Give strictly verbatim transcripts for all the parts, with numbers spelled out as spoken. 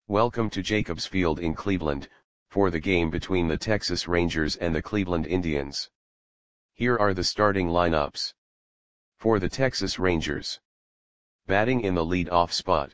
Welcome to Jacobs Field in Cleveland, for the game between the Texas Rangers and the Cleveland Indians. Here are the starting lineups. For the Texas Rangers. Batting in the lead-off spot.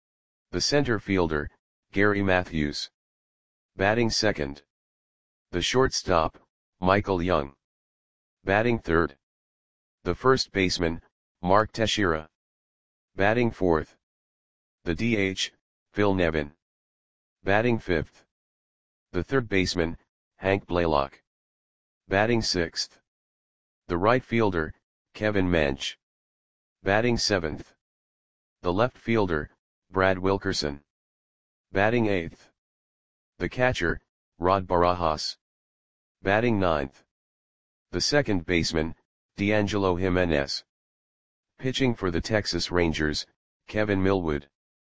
The center fielder, Gary Matthews. Batting second. The shortstop, Michael Young. Batting third. The first baseman, Mark Teixeira. Batting fourth. The D H, Phil Nevin. Batting fifth. The third baseman, Hank Blaylock. Batting sixth. The right fielder, Kevin Mench. Batting seventh. The left fielder, Brad Wilkerson. Batting eighth. The catcher, Rod Barajas. Batting ninth. The second baseman, D'Angelo Jimenez. Pitching for the Texas Rangers, Kevin Millwood.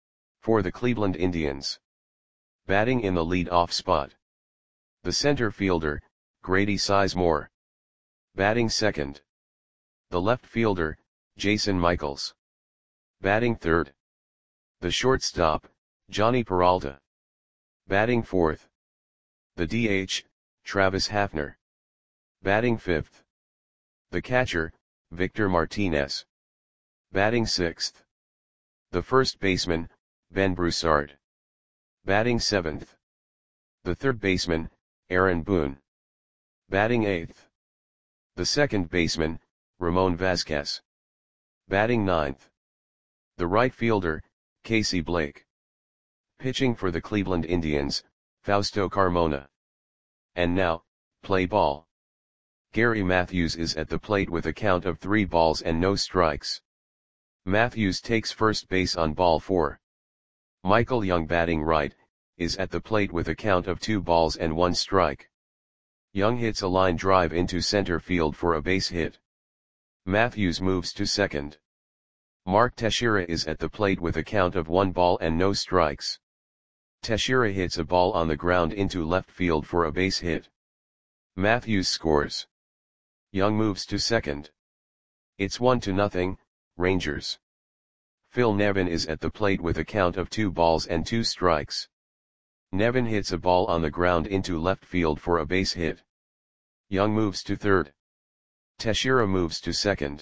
For the Cleveland Indians. Batting in the lead-off spot. The center fielder, Grady Sizemore. Batting second. The left fielder, Jason Michaels. Batting third. The shortstop, Johnny Peralta. Batting fourth. The D H, Travis Hafner. Batting fifth. The catcher, Victor Martinez. Batting sixth. The first baseman, Ben Broussard. Batting seventh. The third baseman, Aaron Boone. Batting eighth. The second baseman, Ramon Vasquez. Batting ninth. The right fielder, Casey Blake. Pitching for the Cleveland Indians, Fausto Carmona. And now, play ball. Gary Matthews is at the plate with a count of three balls and no strikes. Matthews takes first base on ball four. Michael Young, batting right, is at the plate with a count of two balls and one strike. Young hits a line drive into center field for a base hit. Matthews moves to second. Mark Teixeira is at the plate with a count of one ball and no strikes. Teixeira hits a ball on the ground into left field for a base hit. Matthews scores. Young moves to second. It's one to nothing, Rangers. Phil Nevin is at the plate with a count of two balls and two strikes. Nevin hits a ball on the ground into left field for a base hit. Young moves to third. Teixeira moves to second.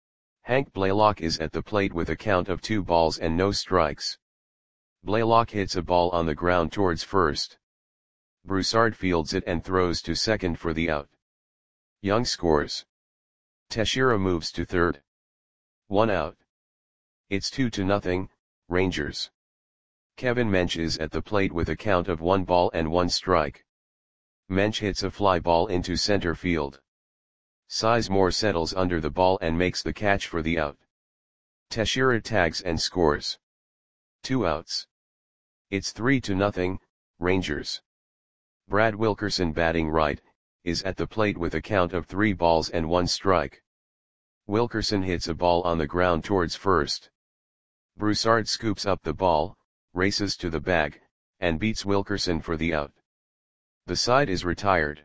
Hank Blaylock is at the plate with a count of two balls and no strikes. Blaylock hits a ball on the ground towards first. Broussard fields it and throws to second for the out. Young scores. Teixeira moves to third. One out. It's two to nothing, Rangers. Kevin Mench is at the plate with a count of one ball and one strike. Mench hits a fly ball into center field. Sizemore settles under the ball and makes the catch for the out. Teixeira tags and scores. Two outs. It's three to nothing, Rangers. Brad Wilkerson, batting right, is at the plate with a count of three balls and one strike. Wilkerson hits a ball on the ground towards first. Broussard scoops up the ball, races to the bag, and beats Wilkerson for the out. The side is retired.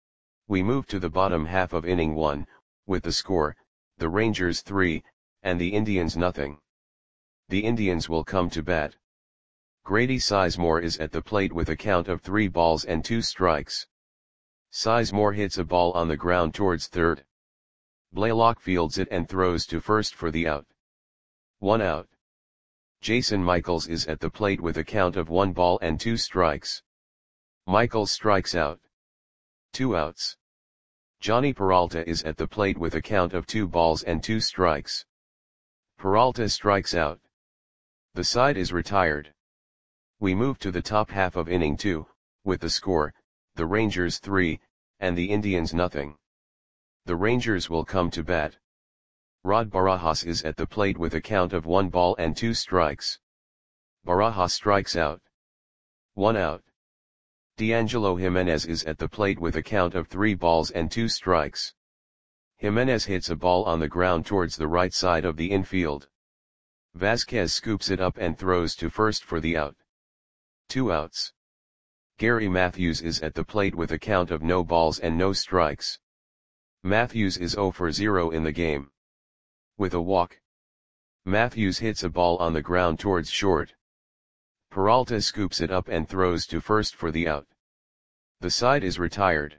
We move to the bottom half of inning one, with the score, the Rangers three, and the Indians nothing. The Indians will come to bat. Grady Sizemore is at the plate with a count of three balls and two strikes. Sizemore hits a ball on the ground towards third. Blaylock fields it and throws to first for the out. One out. Jason Michaels is at the plate with a count of one ball and two strikes. Michaels strikes out. Two outs. Johnny Peralta is at the plate with a count of two balls and two strikes. Peralta strikes out. The side is retired. We move to the top half of inning two, with the score, the Rangers three, and the Indians nothing. The Rangers will come to bat. Rod Barajas is at the plate with a count of one ball and two strikes. Barajas strikes out. One out. D'Angelo Jimenez is at the plate with a count of three balls and two strikes. Jimenez hits a ball on the ground towards the right side of the infield. Vasquez scoops it up and throws to first for the out. Two outs. Gary Matthews is at the plate with a count of no balls and no strikes. Matthews is zero for zero in the game. With a walk, Matthews hits a ball on the ground towards short. Peralta scoops it up and throws to first for the out. The side is retired.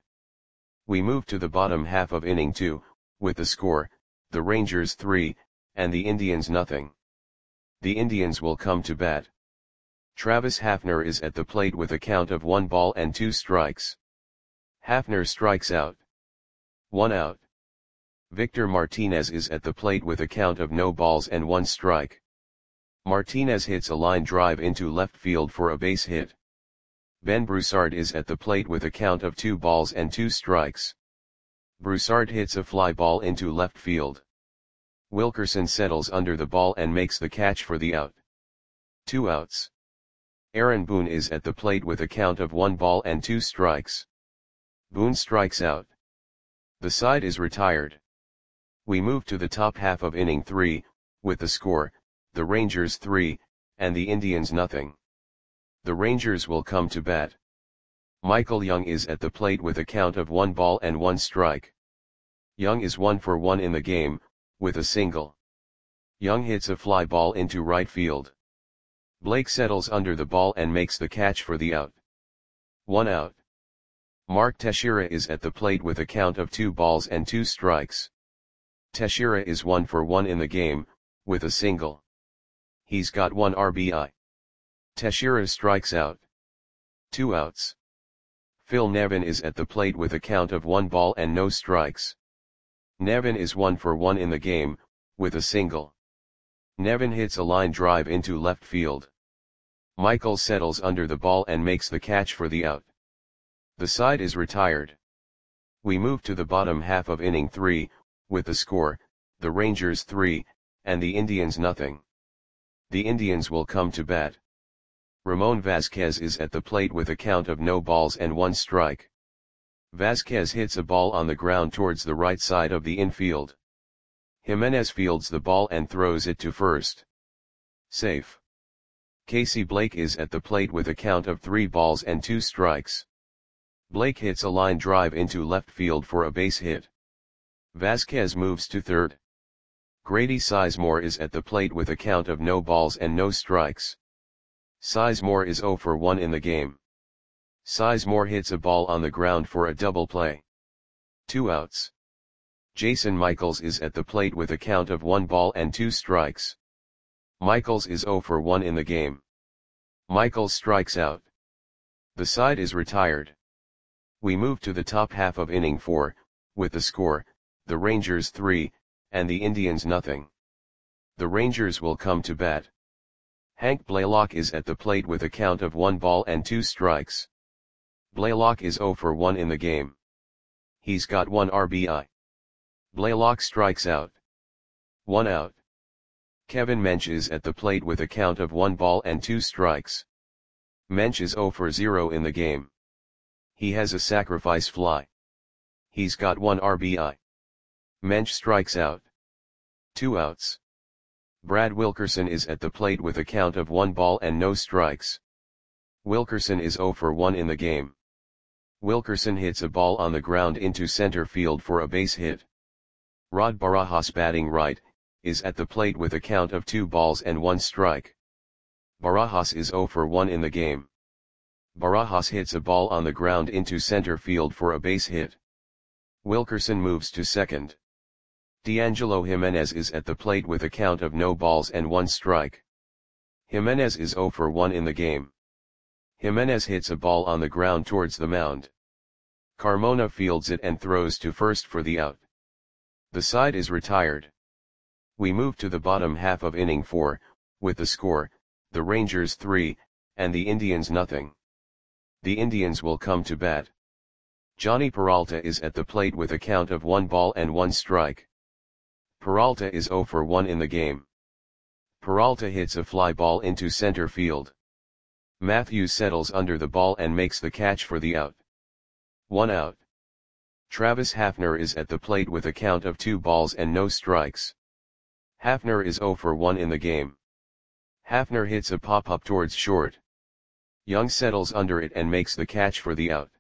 We move to the bottom half of inning two, with the score, the Rangers three, and the Indians nothing. The Indians will come to bat. Travis Hafner is at the plate with a count of one ball and two strikes. Hafner strikes out. One out. Victor Martinez is at the plate with a count of no balls and one strike. Martinez hits a line drive into left field for a base hit. Ben Broussard is at the plate with a count of two balls and two strikes. Broussard hits a fly ball into left field. Wilkerson settles under the ball and makes the catch for the out. Two outs. Aaron Boone is at the plate with a count of one ball and two strikes. Boone strikes out. The side is retired. We move to the top half of inning three, with the score, the Rangers three, and the Indians nothing. The Rangers will come to bat. Michael Young is at the plate with a count of one ball and one strike. Young is one for one in the game, with a single. Young hits a fly ball into right field. Blake settles under the ball and makes the catch for the out. One out. Mark Teixeira is at the plate with a count of two balls and two strikes. Teixeira is one for one in the game, with a single. He's got one R B I. Teixeira strikes out. Two outs. Phil Nevin is at the plate with a count of one ball and no strikes. Nevin is one for one in the game, with a single. Nevin hits a line drive into left field. Michael settles under the ball and makes the catch for the out. The side is retired. We move to the bottom half of inning three, with the score, the Rangers three, and the Indians nothing. The Indians will come to bat. Ramon Vasquez is at the plate with a count of no balls and one strike. Vasquez hits a ball on the ground towards the right side of the infield. Jimenez fields the ball and throws it to first. Safe. Casey Blake is at the plate with a count of three balls and two strikes. Blake hits a line drive into left field for a base hit. Vasquez moves to third. Grady Sizemore is at the plate with a count of no balls and no strikes. Sizemore is zero for one in the game. Sizemore hits a ball on the ground for a double play. Two outs. Jason Michaels is at the plate with a count of one ball and two strikes. Michaels is zero for one in the game. Michaels strikes out. The side is retired. We move to the top half of inning four, with the score, the Rangers three, and the Indians nothing. The Rangers will come to bat. Hank Blaylock is at the plate with a count of one ball and two strikes. Blaylock is zero for one in the game. He's got one R B I. Blaylock strikes out. One out. Kevin Mench is at the plate with a count of one ball and two strikes. Mench is zero for zero in the game. He has a sacrifice fly. He's got one R B I. Mench strikes out. Two outs. Brad Wilkerson is at the plate with a count of one ball and no strikes. Wilkerson is zero for one in the game. Wilkerson hits a ball on the ground into center field for a base hit. Rod Barajas, batting right, is at the plate with a count of two balls and one strike. Barajas is zero for one in the game. Barajas hits a ball on the ground into center field for a base hit. Wilkerson moves to second. D'Angelo Jimenez is at the plate with a count of no balls and one strike. Jimenez is zero for one in the game. Jimenez hits a ball on the ground towards the mound. Carmona fields it and throws to first for the out. The side is retired. We move to the bottom half of inning four, with the score, the Rangers three, and the Indians nothing. The Indians will come to bat. Johnny Peralta is at the plate with a count of one ball and one strike. Peralta is zero for one in the game. Peralta hits a fly ball into center field. Matthews settles under the ball and makes the catch for the out. One out. Travis Hafner is at the plate with a count of two balls and no strikes. Hafner is zero for one in the game. Hafner hits a pop-up towards short. Young settles under it and makes the catch for the out.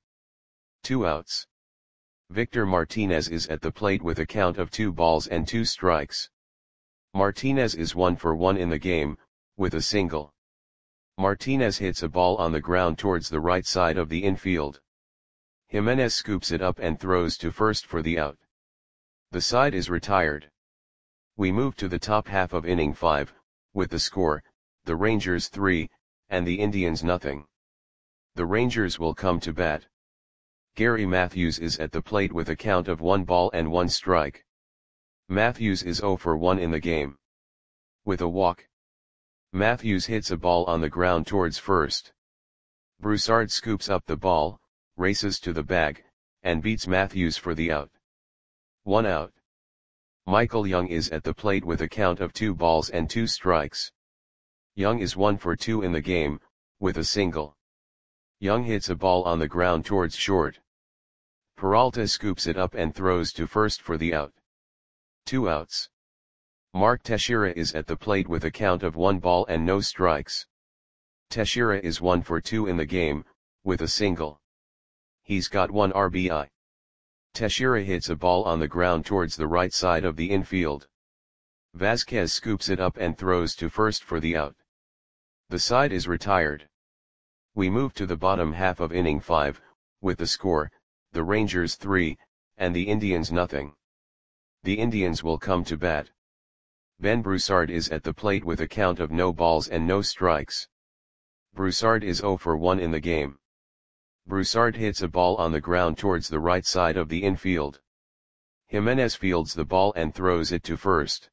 Two outs. Victor Martinez is at the plate with a count of two balls and two strikes. Martinez is one for one in the game, with a single. Martinez hits a ball on the ground towards the right side of the infield. Jimenez scoops it up and throws to first for the out. The side is retired. We move to the top half of inning five, with the score, the Rangers three, and the Indians nothing. The Rangers will come to bat. Gary Matthews is at the plate with a count of one ball and one strike. Matthews is zero for one in the game. With a walk, Matthews hits a ball on the ground towards first. Broussard scoops up the ball, races to the bag, and beats Matthews for the out. One out. Michael Young is at the plate with a count of two balls and two strikes. Young is one for two in the game, with a single. Young hits a ball on the ground towards short. Peralta scoops it up and throws to first for the out. Two outs. Mark Teixeira is at the plate with a count of one ball and no strikes. Teixeira is one for two in the game, with a single. He's got one R B I. Teixeira hits a ball on the ground towards the right side of the infield. Vasquez scoops it up and throws to first for the out. The side is retired. We move to the bottom half of inning five, with the score, the Rangers three, and the Indians nothing. The Indians will come to bat. Ben Broussard is at the plate with a count of no balls and no strikes. Broussard is zero for one in the game. Broussard hits a ball on the ground towards the right side of the infield. Jimenez fields the ball and throws it to first.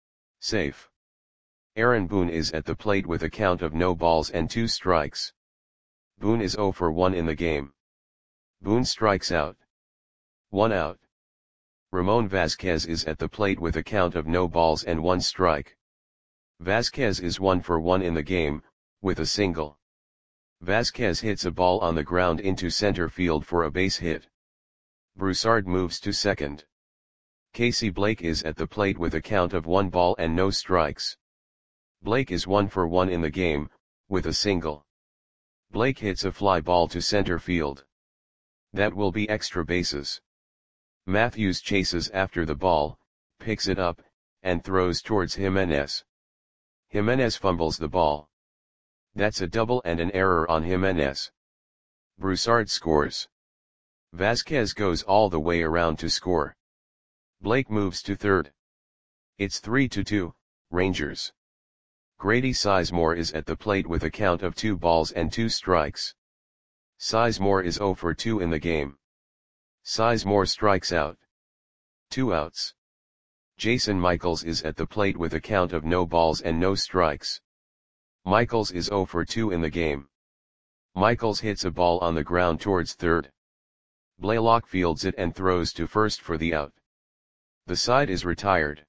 Safe. Aaron Boone is at the plate with a count of no balls and two strikes. Boone is zero for one in the game. Boone strikes out. One out. Ramon Vasquez is at the plate with a count of no balls and one strike. Vasquez is one for one in the game, with a single. Vasquez hits a ball on the ground into center field for a base hit. Broussard moves to second. Casey Blake is at the plate with a count of one ball and no strikes. Blake is one for one in the game, with a single. Blake hits a fly ball to center field. That will be extra bases. Matthews chases after the ball, picks it up, and throws towards Jimenez. Jimenez fumbles the ball. That's a double and an error on Jimenez. Broussard scores. Vasquez goes all the way around to score. Blake moves to third. It's three to two, Rangers. Grady Sizemore is at the plate with a count of two balls and two strikes. Sizemore is zero for two in the game. Sizemore strikes out. Two outs. Jason Michaels is at the plate with a count of no balls and no strikes. Michaels is zero for two in the game. Michaels hits a ball on the ground towards third. Blaylock fields it and throws to first for the out. The side is retired.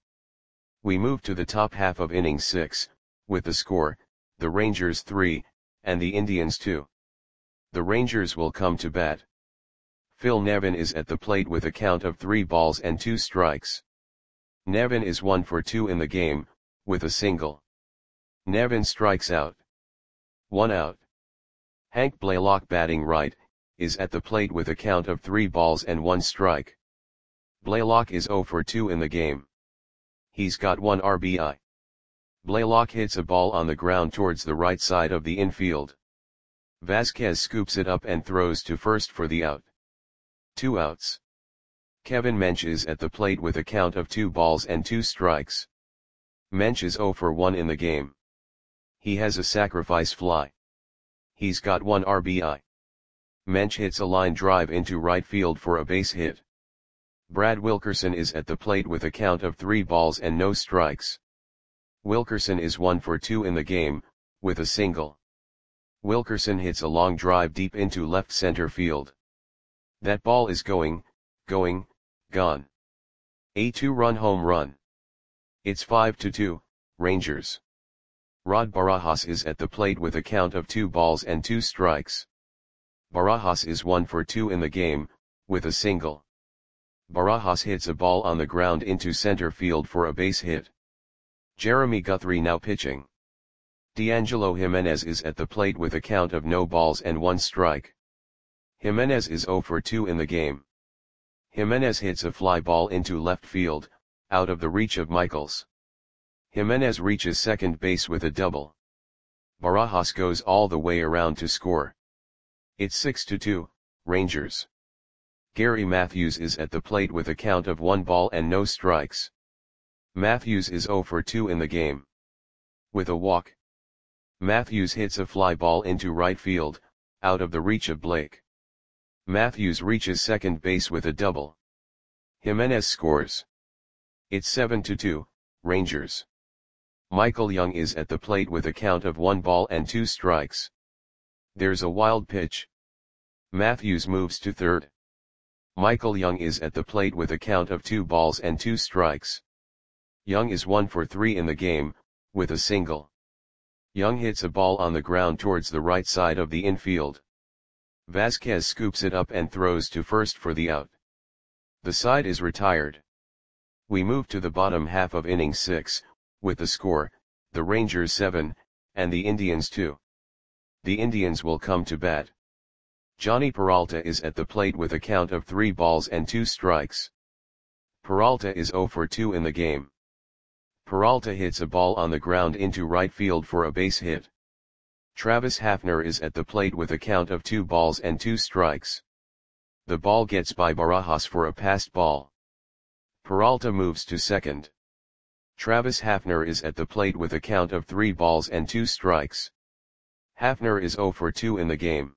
We move to the top half of inning six, with the score, the Rangers three, and the Indians two. The Rangers will come to bat. Phil Nevin is at the plate with a count of three balls and two strikes. Nevin is one for two in the game, with a single. Nevin strikes out. One out. Hank Blaylock, batting right, is at the plate with a count of three balls and one strike. Blaylock is zero for two in the game. He's got one R B I. Blaylock hits a ball on the ground towards the right side of the infield. Vasquez scoops it up and throws to first for the out. Two outs. Kevin Mench is at the plate with a count of two balls and two strikes. Mench is zero for one in the game. He has a sacrifice fly. He's got one R B I. Mench hits a line drive into right field for a base hit. Brad Wilkerson is at the plate with a count of three balls and no strikes. Wilkerson is one for two in the game, with a single. Wilkerson hits a long drive deep into left center field. That ball is going, going, gone. A two-run home run. It's five to two, Rangers. Rod Barajas is at the plate with a count of two balls and two strikes. Barajas is one for two in the game, with a single. Barajas hits a ball on the ground into center field for a base hit. Jeremy Guthrie now pitching. D'Angelo Jimenez is at the plate with a count of no balls and one strike. Jimenez is zero for two in the game. Jimenez hits a fly ball into left field, out of the reach of Michaels. Jimenez reaches second base with a double. Barajas goes all the way around to score. It's six to two, Rangers. Gary Matthews is at the plate with a count of one ball and no strikes. Matthews is zero for two in the game. With a walk, Matthews hits a fly ball into right field, out of the reach of Blake. Matthews reaches second base with a double. Jimenez scores. It's seven to two, Rangers. Michael Young is at the plate with a count of one ball and two strikes. There's a wild pitch. Matthews moves to third. Michael Young is at the plate with a count of two balls and two strikes. Young is one for three in the game, with a single. Young hits a ball on the ground towards the right side of the infield. Vasquez scoops it up and throws to first for the out. The side is retired. We move to the bottom half of inning six, with the score, the Rangers seven, and the Indians two. The Indians will come to bat. Johnny Peralta is at the plate with a count of three balls and two strikes. Peralta is zero for two in the game. Peralta hits a ball on the ground into right field for a base hit. Travis Hafner is at the plate with a count of two balls and two strikes. The ball gets by Barajas for a passed ball. Peralta moves to second. Travis Hafner is at the plate with a count of three balls and two strikes. Hafner is zero for two in the game.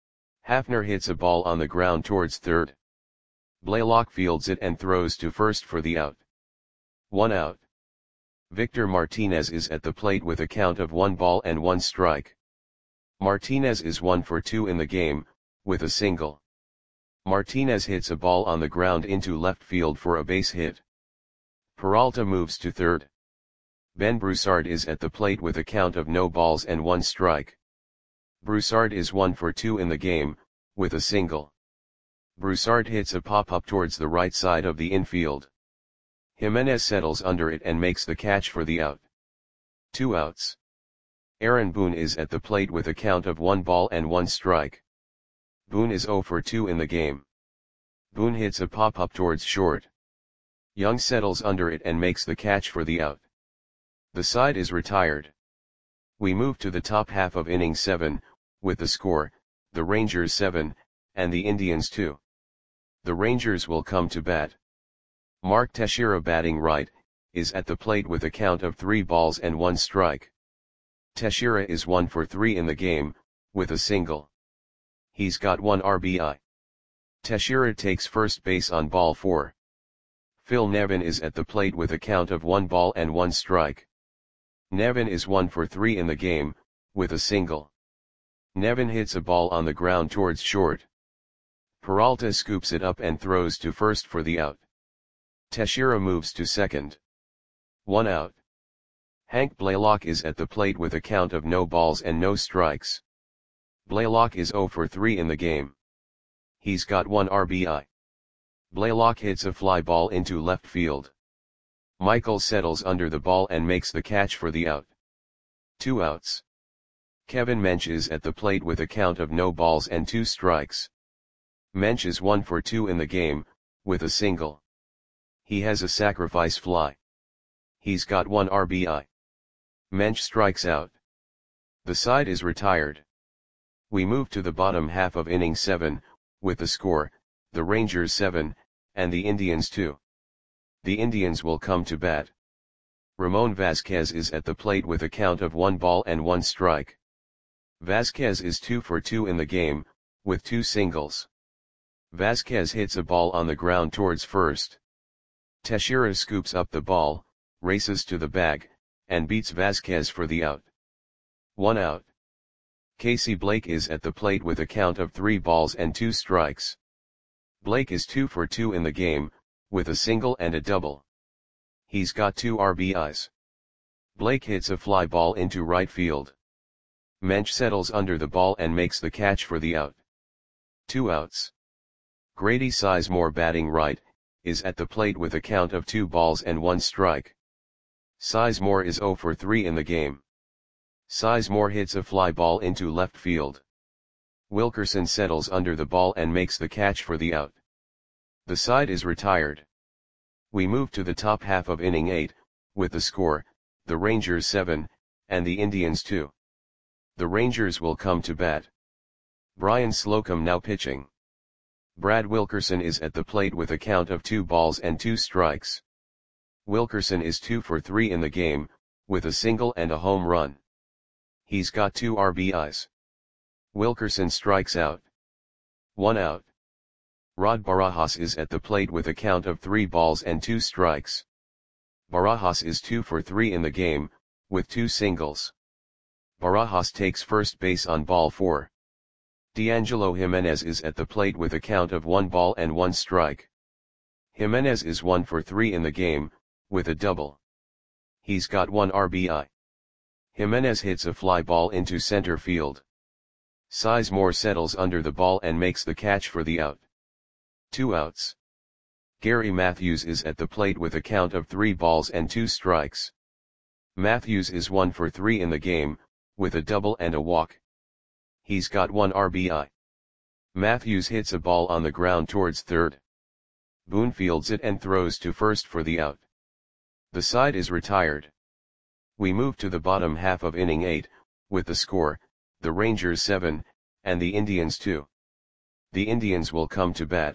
Hafner hits a ball on the ground towards third. Blaylock fields it and throws to first for the out. One out. Victor Martinez is at the plate with a count of one ball and one strike. Martinez is one for two in the game, with a single. Martinez hits a ball on the ground into left field for a base hit. Peralta moves to third. Ben Broussard is at the plate with a count of no balls and one strike. Broussard is one for two in the game, with a single. Broussard hits a pop-up towards the right side of the infield. Jimenez settles under it and makes the catch for the out. Two outs. Aaron Boone is at the plate with a count of one ball and one strike. Boone is zero for two in the game. Boone hits a pop-up towards short. Young settles under it and makes the catch for the out. The side is retired. We move to the top half of inning seven, with the score, the Rangers seven, and the Indians two. The Rangers will come to bat. Mark Teixeira, batting right, is at the plate with a count of three balls and one strike. Teixeira is one for three in the game, with a single. He's got one R B I. Teixeira takes first base on ball four. Phil Nevin is at the plate with a count of one ball and one strike. Nevin is one for three in the game, with a single. Nevin hits a ball on the ground towards short. Peralta scoops it up and throws to first for the out. Teixeira moves to second. One out. Hank Blaylock is at the plate with a count of no balls and no strikes. Blaylock is zero for three in the game. He's got one R B I. Blaylock hits a fly ball into left field. Michael settles under the ball and makes the catch for the out. Two outs. Kevin Mench is at the plate with a count of no balls and two strikes. Mench is one for two in the game, with a single. He has a sacrifice fly. He's got one R B I. Mench strikes out. The side is retired. We move to the bottom half of inning seven, with the score, the Rangers seven, and the Indians two. The Indians will come to bat. Ramon Vasquez is at the plate with a count of one ball and one strike. Vasquez is two for two in the game, with two singles. Vasquez hits a ball on the ground towards first. Teixeira scoops up the ball, races to the bag, and beats Vasquez for the out. One out. Casey Blake is at the plate with a count of three balls and two strikes. Blake is two for two in the game, with a single and a double. He's got two R B Is. Blake hits a fly ball into right field. Mench settles under the ball and makes the catch for the out. Two outs. Grady Sizemore, batting right, is at the plate with a count of two balls and one strike. Sizemore is zero for three in the game. Sizemore hits a fly ball into left field. Wilkerson settles under the ball and makes the catch for the out. The side is retired. We move to the top half of inning eight, with the score, the Rangers seven, and the Indians two. The Rangers will come to bat. Brian Slocum now pitching. Brad Wilkerson is at the plate with a count of two balls and two strikes. Wilkerson is two for three in the game, with a single and a home run. He's got two R B Is. Wilkerson strikes out. One out. Rod Barajas is at the plate with a count of three balls and two strikes. Barajas is two for three in the game, with two singles. Barajas takes first base on ball four. D'Angelo Jimenez is at the plate with a count of one ball and one strike. Jimenez is one for three in the game, with a double. He's got one R B I. Jimenez hits a fly ball into center field. Sizemore settles under the ball and makes the catch for the out. Two outs. Gary Matthews is at the plate with a count of three balls and two strikes. Matthews is one for three in the game, with a double and a walk. He's got one R B I. Matthews hits a ball on the ground towards third. Boone fields it and throws to first for the out. The side is retired. We move to the bottom half of inning eight, with the score, the Rangers seven, and the Indians two. The Indians will come to bat.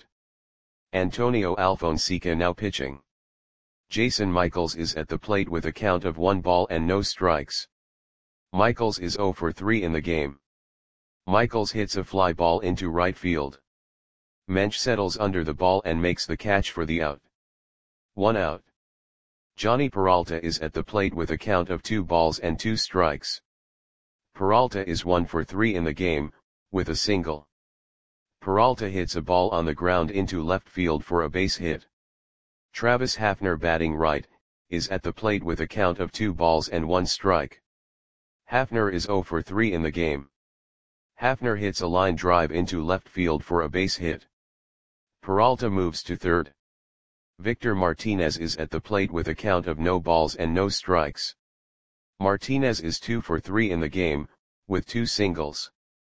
Antonio Alfonseca now pitching. Jason Michaels is at the plate with a count of one ball and no strikes. Michaels is zero for three in the game. Michaels hits a fly ball into right field. Mensch settles under the ball and makes the catch for the out. One out. Johnny Peralta is at the plate with a count of two balls and two strikes. Peralta is one for three in the game, with a single. Peralta hits a ball on the ground into left field for a base hit. Travis Hafner, batting right, is at the plate with a count of two balls and one strike. Hafner is zero for three in the game. Hafner hits a line drive into left field for a base hit. Peralta moves to third. Victor Martinez is at the plate with a count of no balls and no strikes. Martinez is two for three in the game, with two singles.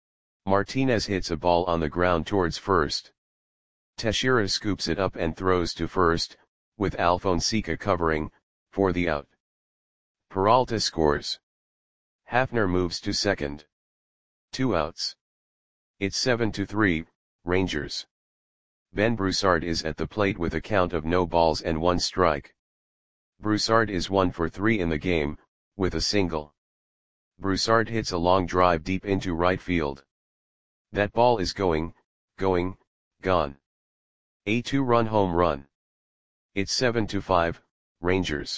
Martinez hits a ball on the ground towards first. Teixeira scoops it up and throws to first, with Alfonseca covering, for the out. Peralta scores. Hafner moves to second. Two outs. It's seven to three, Rangers. Ben Broussard is at the plate with a count of no balls and one strike. Broussard is one for three in the game, with a single. Broussard hits a long drive deep into right field. That ball is going, going, gone. A two-run home run. It's seven to five, Rangers.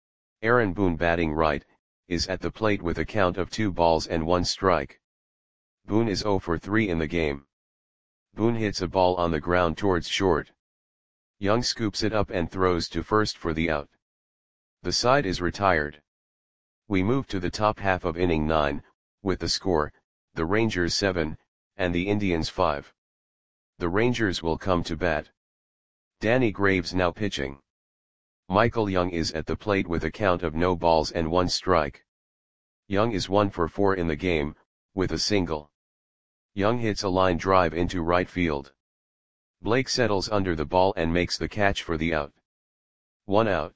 Aaron Boone, batting right, is at the plate with a count of two balls and one strike. Boone is zero for three in the game. Boone hits a ball on the ground towards short. Young scoops it up and throws to first for the out. The side is retired. We move to the top half of inning nine, with the score, the Rangers seven, and the Indians five. The Rangers will come to bat. Danny Graves now pitching. Michael Young is at the plate with a count of no balls and one strike. Young is one for four in the game, with a single. Young hits a line drive into right field. Blake settles under the ball and makes the catch for the out. One out.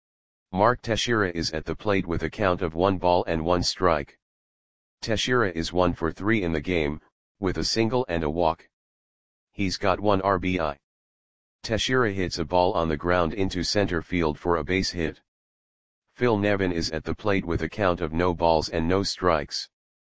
Mark Teixeira is at the plate with a count of one ball and one strike. Teixeira is one for three in the game, with a single and a walk. He's got one R B I. Teixeira hits a ball on the ground into center field for a base hit. Phil Nevin is at the plate with a count of no balls and no strikes.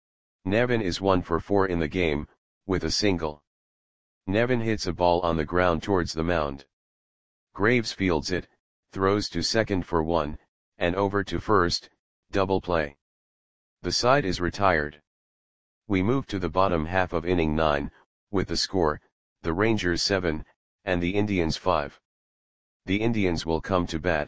Nevin is one for four in the game, with a single. Nevin hits a ball on the ground towards the mound. Graves fields it, throws to second for one, and over to first, double play. The side is retired. We move to the bottom half of inning nine, with the score, the Rangers seven, and the Indians five. The Indians will come to bat.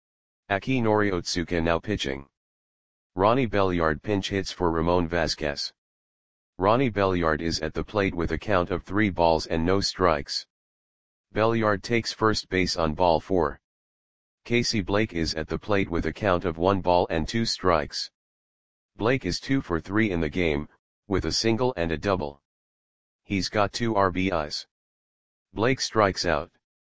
Akinori Otsuka now pitching. Ronnie Belliard pinch hits for Ramon Vasquez. Ronnie Belliard is at the plate with a count of three balls and no strikes. Belliard takes first base on ball four. Casey Blake is at the plate with a count of one ball and two strikes. Blake is two for three in the game, with a single and a double. He's got two R B Is. Blake strikes out.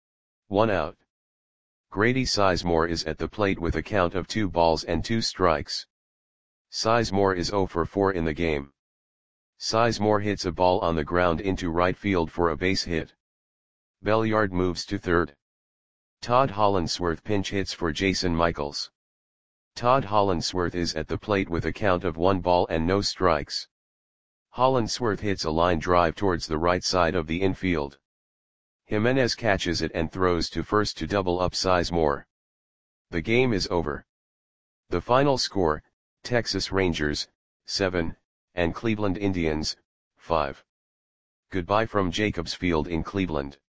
One out. Grady Sizemore is at the plate with a count of two balls and two strikes. Sizemore is zero for four in the game. Sizemore hits a ball on the ground into right field for a base hit. Belliard moves to third. Todd Hollandsworth pinch hits for Jason Michaels. Todd Hollandsworth is at the plate with a count of one ball and no strikes. Hollandsworth hits a line drive towards the right side of the infield. Jimenez catches it and throws to first to double up Sizemore. The game is over. The final score, Texas Rangers, seven, and Cleveland Indians, five. Goodbye from Jacobs Field in Cleveland.